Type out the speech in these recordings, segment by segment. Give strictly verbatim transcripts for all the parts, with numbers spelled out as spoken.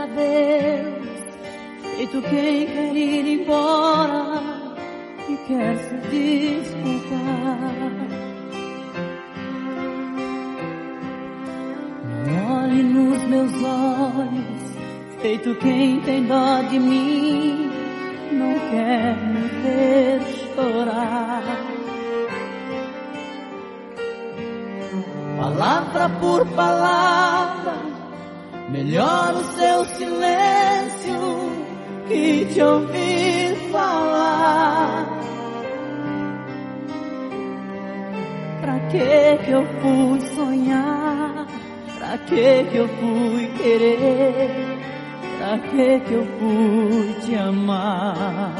adeus, feito quem quer ir embora e quer se desculpar. Não olhe nos meus olhos, feito quem tem dó de mim, não quer me ver chorar. Palavra por palavra, melhor o seu silêncio que te ouvir falar. Pra que que eu fui sonhar? Pra que que eu fui querer? Pra que que eu fui te amar?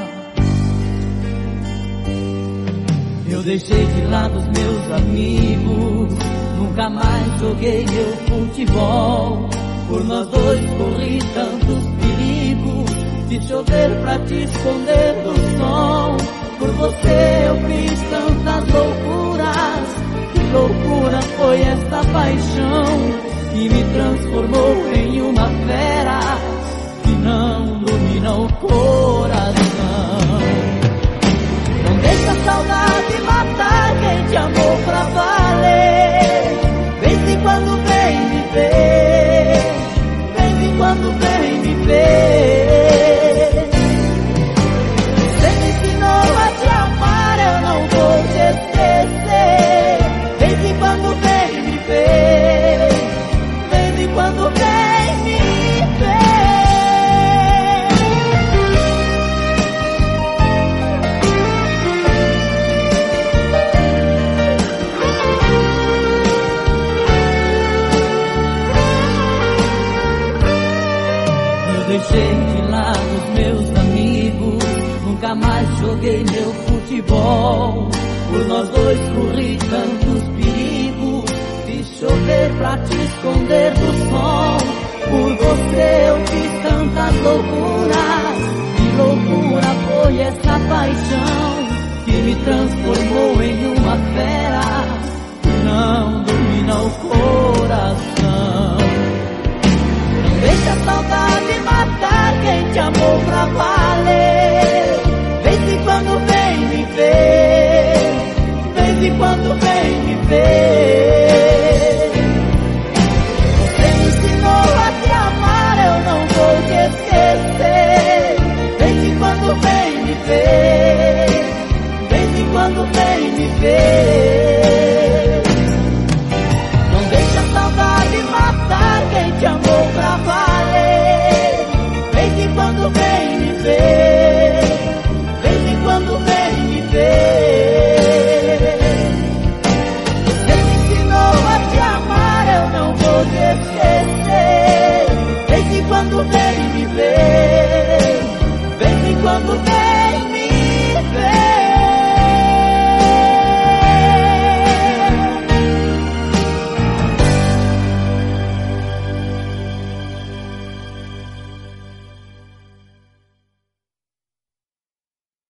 Eu deixei de lado os meus amigos, nunca mais joguei meu futebol. Por nós dois corri tantos perigos, de chover pra te esconder do sol. Por você eu fiz tantas loucuras, que loucura foi esta paixão que me transformou em uma fera que não domina o coração. Não deixa a saudade matar quem te amou pra valer. Vez em quando vem me ver, vez em quando vem me ver. Você me ensinou a te amar, eu não vou te esquecer. Vez em quando vem me ver, vez em quando vem me ver. Deixei de lado os meus amigos, nunca mais joguei meu futebol. Por nós dois corri tantos perigos, fiz chover pra te esconder do sol. Por você eu fiz tantas loucuras, que loucura foi essa paixão que me transformou em um